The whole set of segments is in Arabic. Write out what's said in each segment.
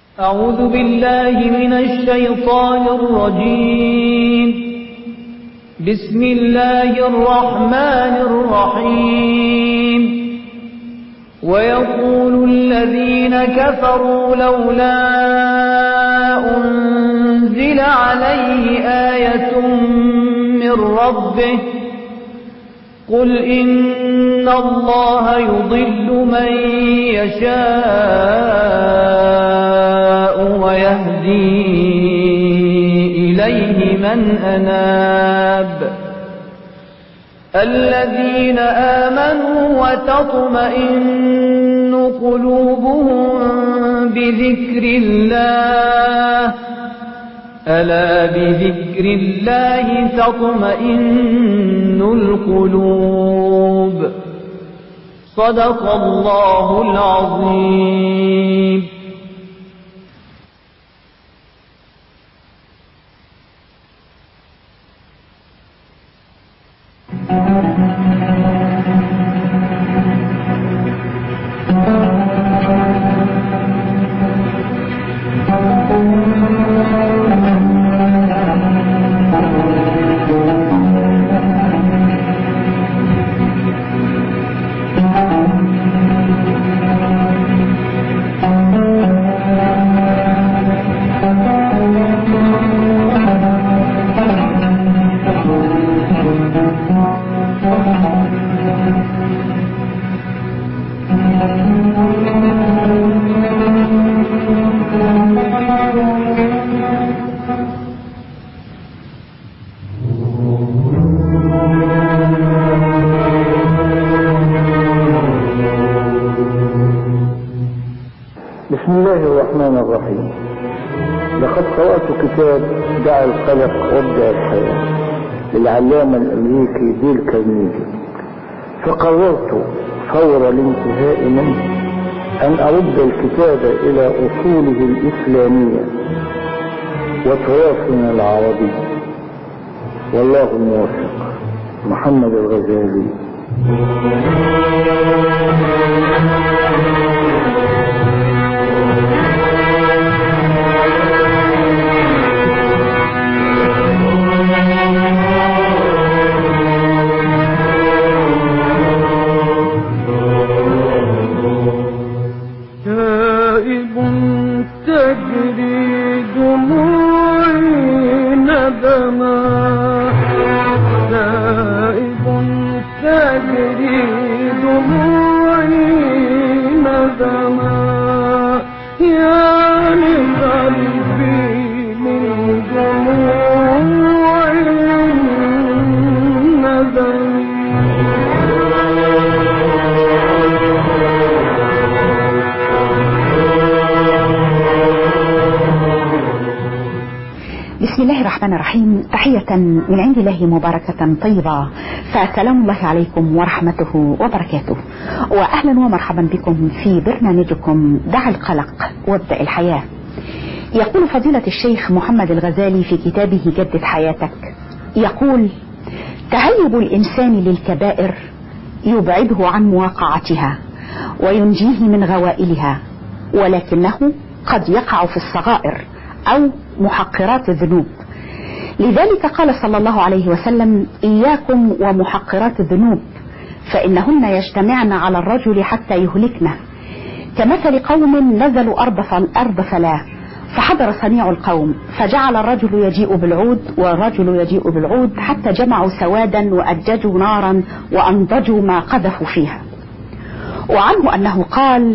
أعوذ بالله من الشيطان الرجيم. بسم الله الرحمن الرحيم. ويقول الذين كفروا لولا أنزل عليه آية من ربه قل إن الله يضل من يشاء ويهدي إليه من أناب الذين آمنوا وتطمئن قلوبهم بذكر الله ألا بذكر الله تطمئن القلوب. صدق الله العظيم. بسم الله الرحمن الرحيم. لقد قرأت كتاب دع القلق وابدأ الحياة للعلامة الأمريكي بيل كارنيجي، فقررت فور الانتهاء منه أن أرد الكتاب إلى أصوله الإسلامية وتراثنا العربي، والله الموفق. محمد الغزالي. بسم الله الرحمن الرحيم. تحية من عند الله مباركة طيبة، فسلام الله عليكم ورحمته وبركاته، وأهلا ومرحبا بكم في برنامجكم دع القلق وابدأ الحياة. يقول فضيلة الشيخ محمد الغزالي في كتابه جدد حياتك، يقول: تهيب الإنسان للكبائر يبعده عن مواقعتها وينجيه من غوائلها، ولكنه قد يقع في الصغائر أو محقرات الذنوب. لذلك قال صلى الله عليه وسلم: إياكم ومحقرات الذنوب فإنهن يجتمعن على الرجل حتى يهلكنه، كمثل قوم نزلوا أرض فلا، فحضر صنيع القوم فجعل الرجل يجيء بالعود والرجل يجيء بالعود حتى جمعوا سوادا وأججوا نارا وأنضجوا ما قذفوا فيها. وعنه أنه قال: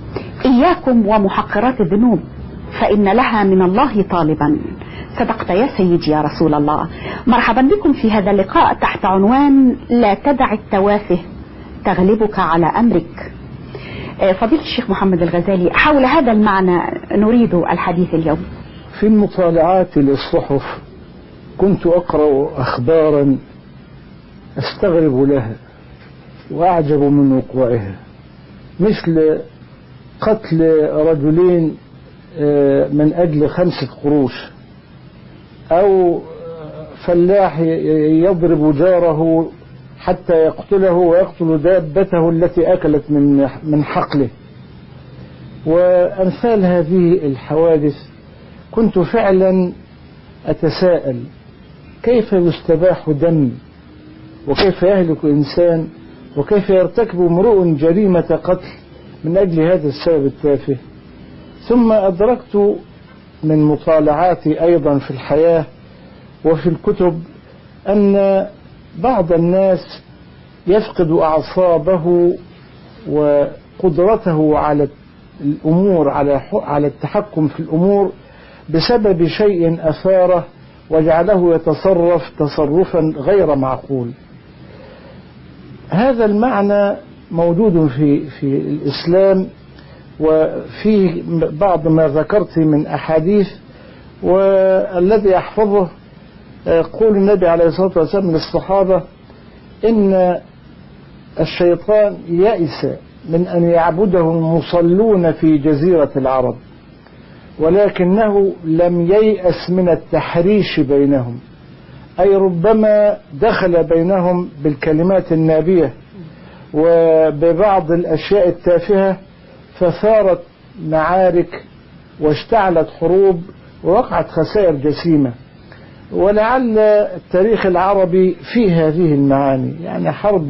إياكم ومحقرات الذنوب فإن لها من الله طالبا. صدقت يا سيدي يا رسول الله. مرحبا بكم في هذا اللقاء تحت عنوان لا تدع التوافه تغلبك على أمرك. فضيلة الشيخ محمد الغزالي، حول هذا المعنى نريد الحديث اليوم. في المطالعات للصحف كنت أقرأ أخبارا أستغرب لها وأعجب من وقوعها، مثل قتل رجلين من أجل 5 قروش، أو فلاح يضرب جاره حتى يقتله ويقتل دابته التي أكلت من حقله. وأمثال هذه الحوادث كنت فعلا أتساءل كيف يستباح دم، وكيف يهلك إنسان، وكيف يرتكب امرؤ جريمة قتل من أجل هذا السبب التافه. ثم أدركت من مطالعاتي أيضا في الحياة وفي الكتب أن بعض الناس يفقد أعصابه وقدرته على الأمور، على التحكم في الأمور بسبب شيء أثاره وجعله يتصرف تصرفا غير معقول. هذا المعنى موجود في الإسلام، وفيه بعض ما ذكرت من أحاديث، والذي أحفظه قول النبي عليه الصلاة والسلام للصحابة: إن الشيطان يئس من أن يعبده المصلون في جزيرة العرب، ولكنه لم ييأس من التحريش بينهم، أي ربما دخل بينهم بالكلمات النابية وببعض الأشياء التافهة، فثارت معارك واشتعلت حروب ووقعت خسائر جسيمة. ولعل التاريخ العربي فيه هذه المعاني، يعني حرب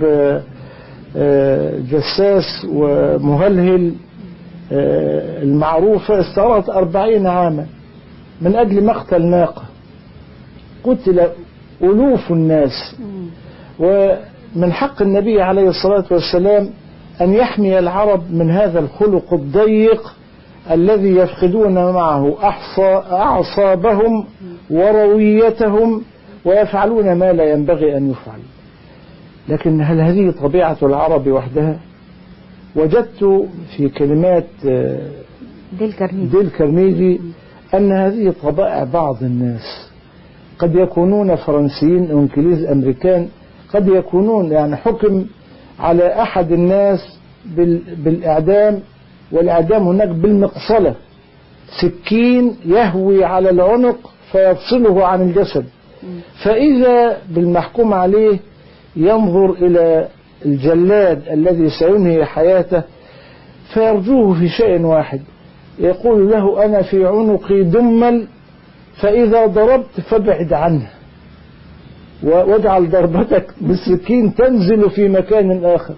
جساس ومهلهل المعروفة استغرقت 40 عاما من أجل مقتل ناقة، قتل ألوف الناس. ومن حق النبي عليه الصلاة والسلام أن يحمي العرب من هذا الخلق الضيق الذي يفقدون معه أعصابهم ورويتهم ويفعلون ما لا ينبغي أن يفعل. لكن هل هذه طبيعة العرب وحدها؟ وجدت في كلمات ديل كارنيجي أن هذه طبائع بعض الناس، قد يكونون فرنسيين أو إنجليز أمريكان، قد يكونون يعني حكم على أحد الناس بالإعدام، والإعدام هناك بالمقصلة، سكين يهوي على العنق فيفصله عن الجسد، فإذا بالمحكوم عليه ينظر إلى الجلاد الذي سينهي حياته فيرجوه في شيء واحد، يقول له: أنا في عنقي دمل، فإذا ضربت فابعد عنه واجعل ضربتك بالسكين تنزل في مكان آخر.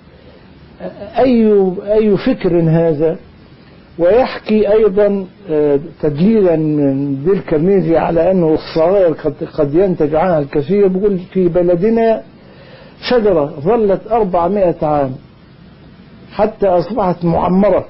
أي فكر هذا؟ ويحكي أيضا تدليلا من ديل كارنيجي على أنه الصغائر قد ينتج عنها الكثير. بيقول: في بلدنا شجرة ظلت 400 عام حتى أصبحت معمرة،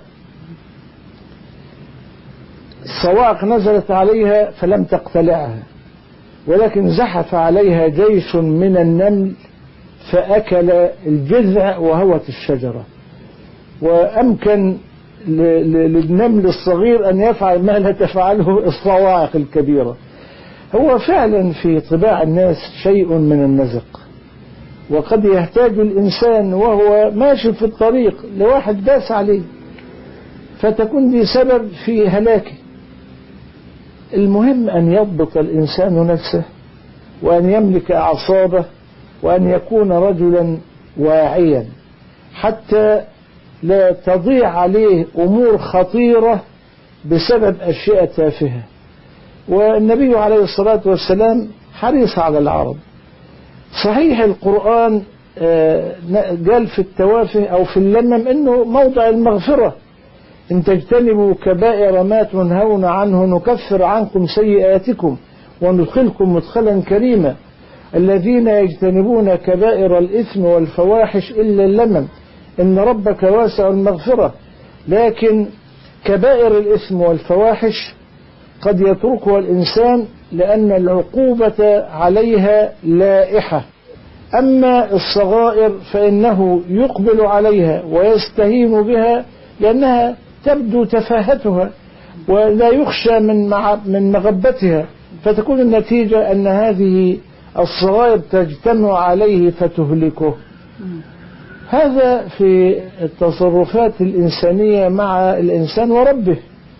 الصواعق نزلت عليها فلم تقتلعها، ولكن زحف عليها جيش من النمل فأكل الجذع وهوت الشجرة، وأمكن للنمل الصغير أن يفعل ما لا تفعله الصواعق الكبيرة. هو فعلا في طباع الناس شيء من النزق، وقد يحتاج الإنسان وهو ماشي في الطريق لواحد داس عليه فتكون دي سبب في هلاكه. المهم أن يضبط الإنسان نفسه، وأن يملك أعصابه، وأن يكون رجلا واعيا حتى لا تضيع عليه أمور خطيرة بسبب أشياء تافهة. والنبي عليه الصلاة والسلام حريص على العرب. صحيح القرآن قال في التوافه أو في اللمم إنه موضع المغفرة: إن تجتنبوا كبائر ما تنهون عنه نكفر عنكم سيئاتكم وندخلكم مدخلا كريما. الذين يجتنبون كبائر الإثم والفواحش إلا اللمم إن ربك واسع المغفرة. لكن كبائر الإثم والفواحش قد يتركها الإنسان لأن العقوبة عليها لائحة، أما الصغائر فإنه يقبل عليها ويستهين بها لأنها تبدو تفاهتها ولا يخشى من مغبتها، فتكون النتيجة أن هذه الصغائر تجتمع عليه فتهلكه. هذا في التصرفات الإنسانية مع الإنسان وربه.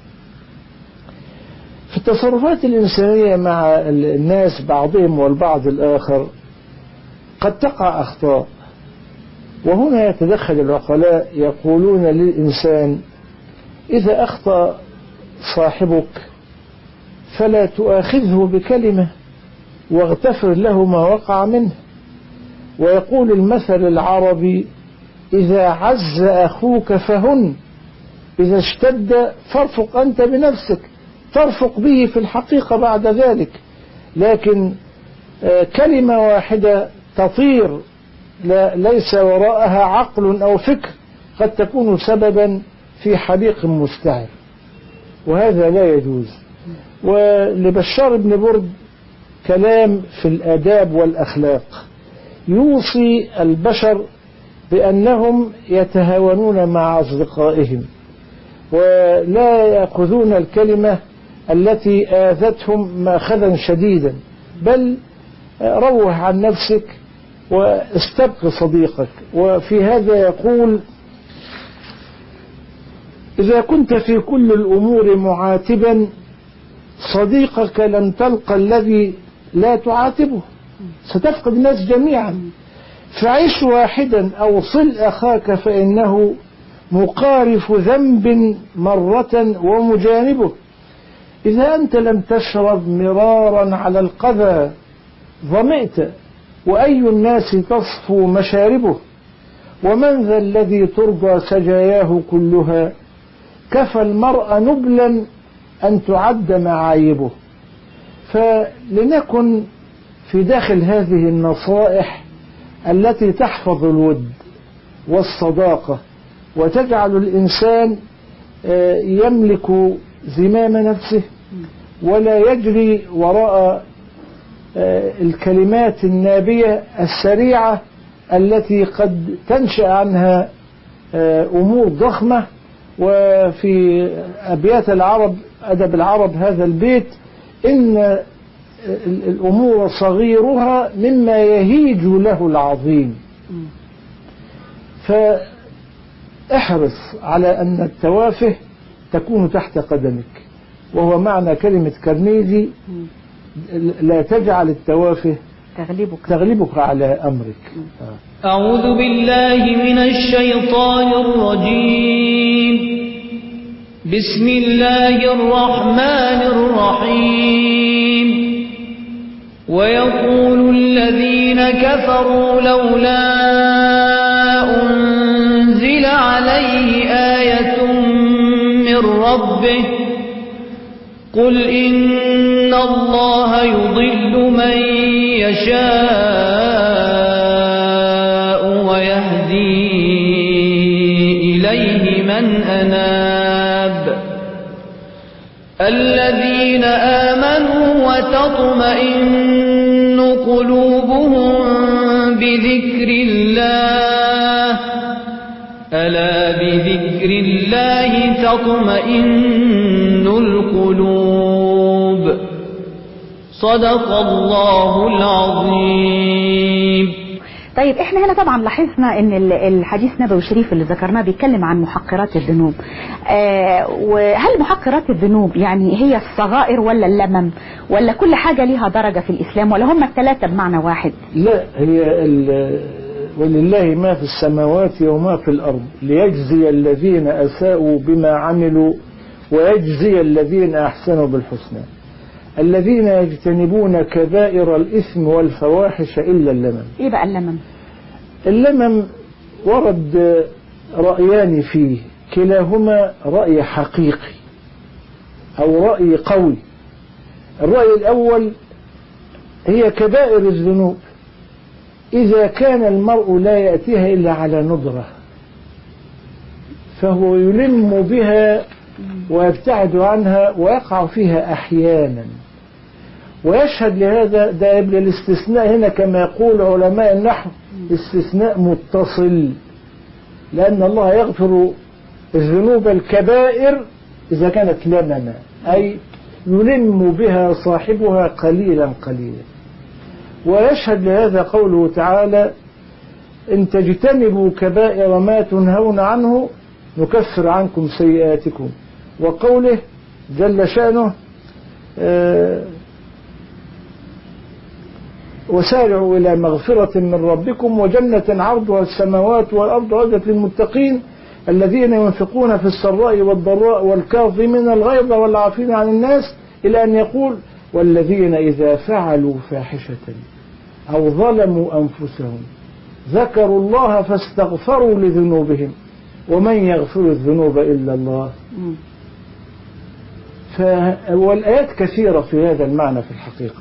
في التصرفات الإنسانية مع الناس بعضهم والبعض الآخر قد تقع أخطاء، وهنا يتدخل العقلاء يقولون للإنسان: إذا أخطأ صاحبك فلا تؤاخذه بكلمة واغتفر له ما وقع منه. ويقول المثل العربي: إذا عز أخوك فهن، إذا اشتد فارفق أنت بنفسك، ترفق به في الحقيقة بعد ذلك. لكن كلمة واحدة تطير ليس وراءها عقل أو فكر قد تكون سببا في حريق مستعر، وهذا لا يجوز. ولبشار بن برد كلام في الآداب والأخلاق، يوصي البشر بأنهم يتهاونون مع أصدقائهم ولا يأخذون الكلمة التي آذتهم مأخذا شديدا، بل روح عن نفسك واستبق صديقك. وفي هذا يقول: إذا كنت في كل الأمور معاتبا صديقك لن تلقى الذي لا تعاتبه، ستفقد الناس جميعا. فعش واحدا أو صل أخاك فإنه مقارف ذنب مرة ومجانبه. إذا أنت لم تشرب مرارا على القذى ظمئت، وأي الناس تصفو مشاربه. ومن ذا الذي ترضى سجاياه كلها، كفى المرء نبلا أن تعد معايبه. فلنكن في داخل هذه النصائح التي تحفظ الود والصداقة وتجعل الإنسان يملك زمام نفسه ولا يجري وراء الكلمات النابية السريعة التي قد تنشأ عنها أمور ضخمة. وفي أبيات العرب، أدب العرب، هذا البيت: إن الأمور صغيرها مما يهيج له العظيم. فاحرص على أن التوافه تكون تحت قدمك، وهو معنى كلمة كرنيزي: لا تجعل التوافه تغلبك على أمرك. أعوذ بالله من الشيطان الرجيم. بسم الله الرحمن الرحيم. ويقول الذين كفروا لولا أنزل عليه آية من ربه قل إن الله يضل من يشاء ويهدي إليه من أناب. الذين آمنوا وتطمئن قلوبهم بذكر الله ألا بذكر الله تطمئن القلوب. صدق الله العظيم. طيب احنا هنا طبعا لاحظنا ان الحديث النبوي الشريف اللي ذكرناه بيتكلم عن محقرات الذنوب. وهل محقرات الذنوب يعني هي الصغائر ولا اللمم ولا كل حاجة ليها درجة في الإسلام ولا هم الثلاثة بمعنى واحد؟ لا، هي ولله ما في السماوات وما في الأرض ليجزي الذين أساءوا بما عملوا ويجزي الذين أحسنوا بالحسنى. الذين يجتنبون كبائر الإثم والفواحش إلا اللمم. إيه بقى اللمم؟ اللمم ورد رأيان فيه، كلاهما رأي حقيقي أو رأي قوي. الرأي الأول هي كبائر الذنوب، إذا كان المرء لا يأتيها إلا على ندرة فهو يلم بها ويبتعد عنها ويقع فيها أحيانا. ويشهد لهذا ده الاستثناء هنا كما يقول علماء النحو استثناء متصل، لأن الله يغفر الذنوب الكبائر إذا كانت لمما، أي يلم بها صاحبها قليلا قليلا. ويشهد لهذا قوله تعالى: إن تجتنبوا كبائر ما تنهون عنه نكفر عنكم سيئاتكم. وقوله جل شأنه: وسارعوا إلى مغفرة من ربكم وجنة عرضها السماوات والأرض أعدت للمتقين الذين ينفقون في السراء والضراء والكاظمين الغيظ والعافين عن الناس، إلى أن يقول والذين إذا فعلوا فاحشة أو ظلموا أنفسهم ذكروا الله فاستغفروا لذنوبهم ومن يغفر الذنوب إلا الله. والآيات كثيرة في هذا المعنى في الحقيقة،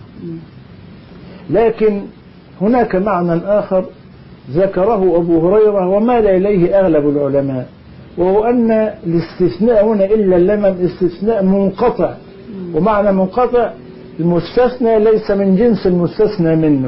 لكن هناك معنى آخر ذكره أبو هريرة ومال إليه أغلب العلماء، وهو أن الاستثناء هنا إلا اللمم استثناء منقطع، ومعنى منقطع المستثنى ليس من جنس المستثنى منه،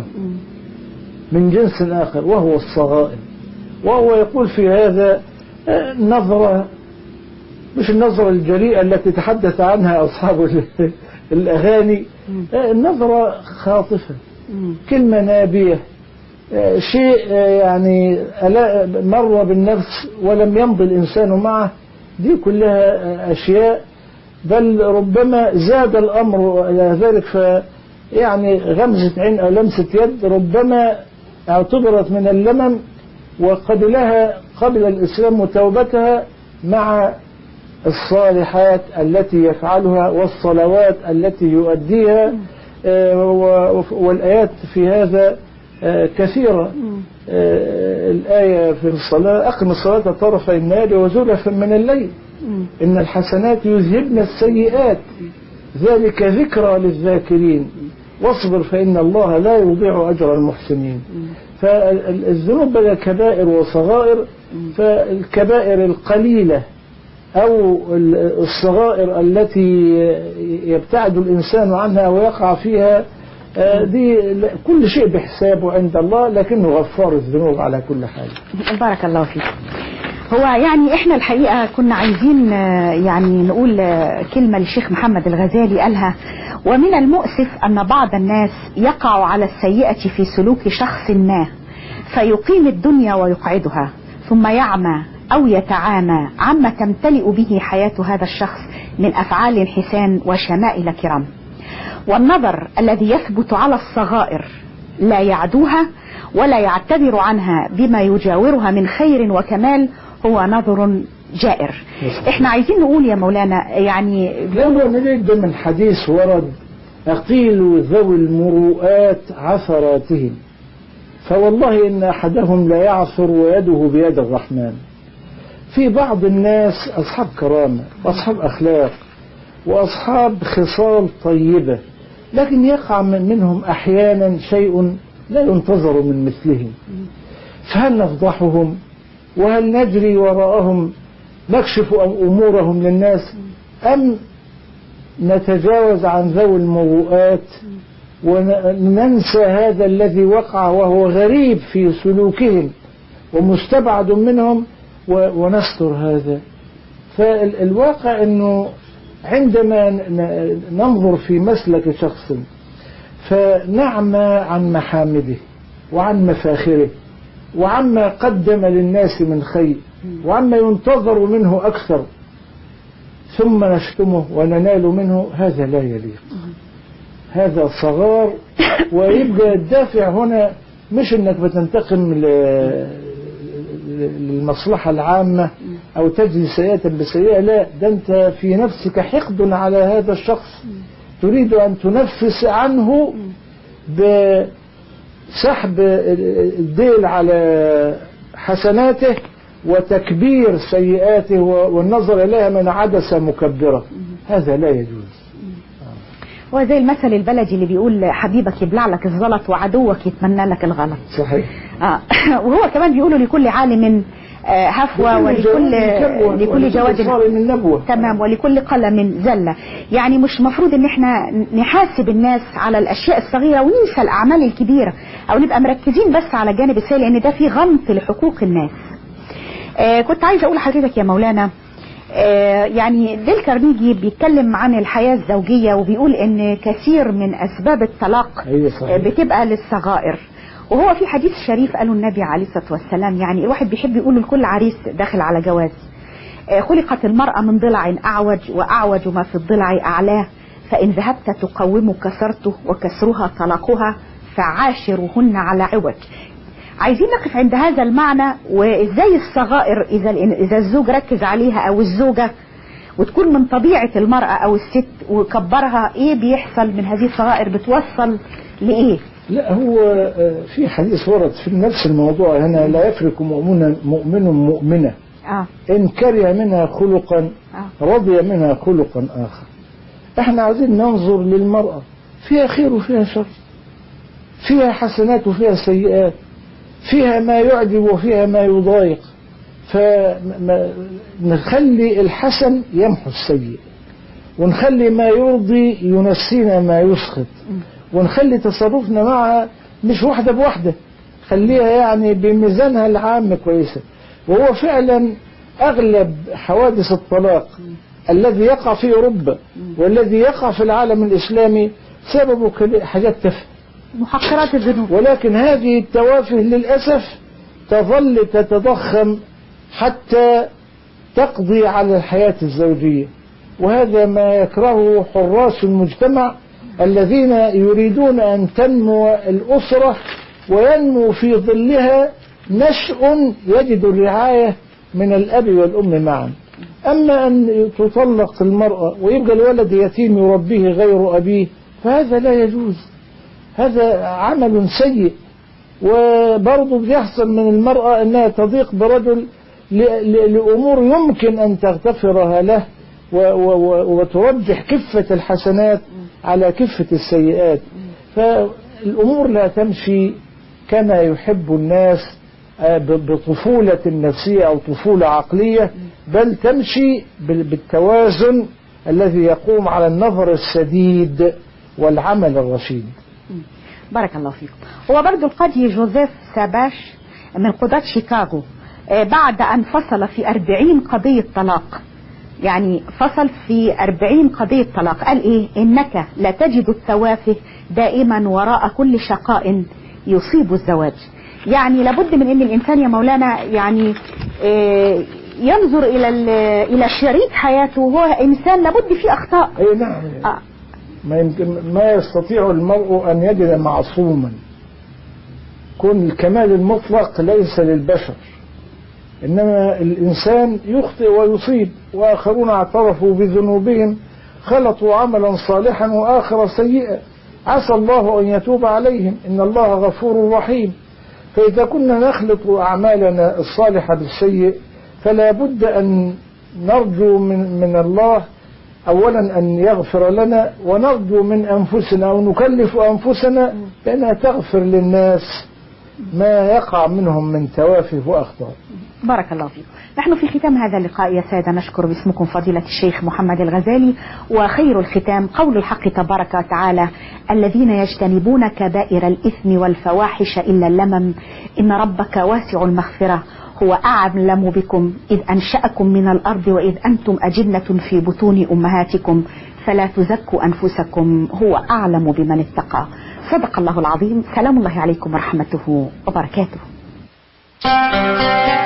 من جنس آخر وهو الصغائر. وهو يقول في هذا نظرة، مش النظرة الجريئة التي تحدث عنها أصحاب الأغاني، نظرة خاطفة، كلمة نابية، شيء يعني مر بالنفس ولم يمضي الإنسان معه، دي كلها أشياء بل ربما زاد الأمر إلى ذلك. يعني غمزة عين أو لمسة يد ربما اعتبرت من اللمم، وقد لها قبل الإسلام توبتها مع الصالحات التي يفعلها والصلوات التي يؤديها، والآيات في هذا كثيرة. الآية في الصلاة أقم الصلاة طرفي النهار وزلفا من الليل إن الحسنات يذهبن السيئات ذلك ذكرى للذاكرين واصبر فإن الله لا يضيع أجر المحسنين. فالذنوب بين كبائر وصغائر، فالكبائر القليلة أو الصغائر التي يبتعد الإنسان عنها ويقع فيها، دي كل شيء بحسابه عند الله، لكنه غفار الذنوب على كل حال. بارك الله فيك. هو يعني احنا الحقيقة كنا عايزين يعني نقول كلمة للشيخ محمد الغزالي قالها: ومن المؤسف أن بعض الناس يقع على السيئة في سلوك شخص ما فيقيم الدنيا ويقعدها، ثم يعمى أو يتعامى عما تمتلئ به حياة هذا الشخص من أفعال حسان وشمائل كرام. والنظر الذي يثبت على الصغائر لا يعدوها ولا يعتبر عنها بما يجاورها من خير وكمال هو نظر جائر. احنا عايزين نقول يا مولانا يعني لو نريد من حديث ورد أقيل ذوي المروءات عثراتهم فوالله إن أحدهم لا يعثر ويده بيد الرحمن. في بعض الناس أصحاب كرامة وأصحاب أخلاق وأصحاب خصال طيبة، لكن يقع منهم أحيانا شيء لا ينتظر من مثلهم، فهل نفضحهم وهل نجري وراءهم نكشف أمورهم للناس، أم نتجاوز عن ذوي المروءات وننسى هذا الذي وقع وهو غريب في سلوكهم ومستبعد منهم ونستر هذا؟ فالواقع أنه عندما ننظر في مسلك شخص فنعمى عن محامده وعن مفاخره وعما قدم للناس من خير وعما ينتظر منه أكثر، ثم نشتمه وننال منه، هذا لا يليق، هذا صغار. ويبقى الدافع هنا مش انك بتنتقم للمصلحة العامة او تجزي سيئة بسيئة، لا، ده انت في نفسك حقد على هذا الشخص، تريد ان تنفس عنه بسحب الديل على حسناته وتكبير سيئاته والنظر إليها من عدسة مكبرة، هذا لا يجوز. هو زي المثل البلدي اللي بيقول حبيبك يبلع لك الزلط وعدوك يتمنى لك الغلط. صحيح. وهو كمان بيقولوا لكل عالم هفوة ولكل جواد من نبوة. تمام، ولكل قلم زلة. يعني مش مفروض ان احنا نحاسب الناس على الاشياء الصغيرة وننسى الاعمال الكبيرة او نبقى مركزين بس على الجانب السيء، لان ده فيه غمط لحقوق الناس. كنت عايزة اقول لحضرتك يا مولانا، يعني ديل كارنيجي بيتكلم عن الحياة الزوجية وبيقول ان كثير من اسباب الطلاق بتبقى للصغائر. وهو في حديث شريف قاله النبي عليه الصلاة والسلام، يعني الواحد بيحب يقول لكل عريس داخل على جواز: خلقت المرأة من ضلع أعوج وأعوج ما في الضلع أعلاه، فإن ذهبت تقوم كسرته وكسرها طلاقها فعاشرهن على عوج. عايزين نقف عند هذا المعنى، وازاي الصغائر اذا الزوج ركز عليها او الزوجة، وتكون من طبيعة المرأة او الست وكبرها، ايه بيحصل من هذه الصغائر؟ بتوصل لايه؟ لا، هو في حديث ورد في نفس الموضوع هنا: لا يفرق مؤمن مؤمنة إن كره منها خلقا رضي منها خلقا آخر. احنا عايزين ننظر للمرأة، فيها خير وفيها شر، فيها حسنات وفيها سيئات، فيها ما يعجب وفيها ما يضايق، فنخلي الحسن يمحو السيء، ونخلي ما يرضي ينسينا ما يسخط، ونخلي تصرفنا معها مش واحدة بواحدة، خليها يعني بميزانها العام كويسة. وهو فعلا أغلب حوادث الطلاق الذي يقع في أوروبا والذي يقع في العالم الإسلامي سببه حاجات تافهة، محقرات الذنوب. ولكن هذه التوافه للأسف تظل تتضخم حتى تقضي على الحياة الزوجية، وهذا ما يكرهه حراس المجتمع الذين يريدون أن تنمو الأسرة وينمو في ظلها نشء يجد الرعاية من الأب والأم معا. أما أن تطلق المرأة ويبقى الولد يتيم يربيه غير أبيه فهذا لا يجوز، هذا عمل سيء. وبرضه بيحصل من المرأة أنها تضيق برجل لأمور يمكن أن تغتفرها له وترجح كفة الحسنات على كفة السيئات، فالأمور لا تمشي كما يحب الناس بطفولة نفسية أو طفولة عقلية، بل تمشي بالتوازن الذي يقوم على النظر السديد والعمل الرشيد. بارك الله فيكم. هو برضو القاضي جوزيف ساباش من قضاة شيكاغو بعد أن فصل في 40 قضية طلاق، يعني فصل في 40 قضية طلاق، قال إيه؟ إنك لا تجد التوافه دائما وراء كل شقاء يصيب الزواج. يعني لابد من ان الانسان يا مولانا يعني ينظر الى شريك حياته وهو انسان لابد فيه اخطاء. اي نعم. ما يستطيع المرء ان يجد معصوما. كن الكمال المطلق ليس للبشر، انما الانسان يخطئ ويصيب، واخرون اعترفوا بذنوبهم خلطوا عملا صالحا واخر سيئا عسى الله ان يتوب عليهم ان الله غفور رحيم. فإذا كنا نخلط أعمالنا الصالحة بالسيء فلا بد أن نرجو من الله أولا أن يغفر لنا، ونرجو من أنفسنا أو نكلف أنفسنا بأنها تغفر للناس ما يقع منهم من توافه وأخطاء. بارك الله فيكم. نحن في ختام هذا اللقاء يا سادة نشكر باسمكم فضيلة الشيخ محمد الغزالي، وخير الختام قول الحق تبارك وتعالى: الذين يجتنبون كبائر الإثم والفواحش إلا اللمم إن ربك واسع المغفرة هو أعلم بكم إذ أنشأكم من الأرض وإذ أنتم أجنة في بطون أمهاتكم فلا تزكوا أنفسكم هو أعلم بمن اتقى. صدق الله العظيم. سلام الله عليكم ورحمته وبركاته.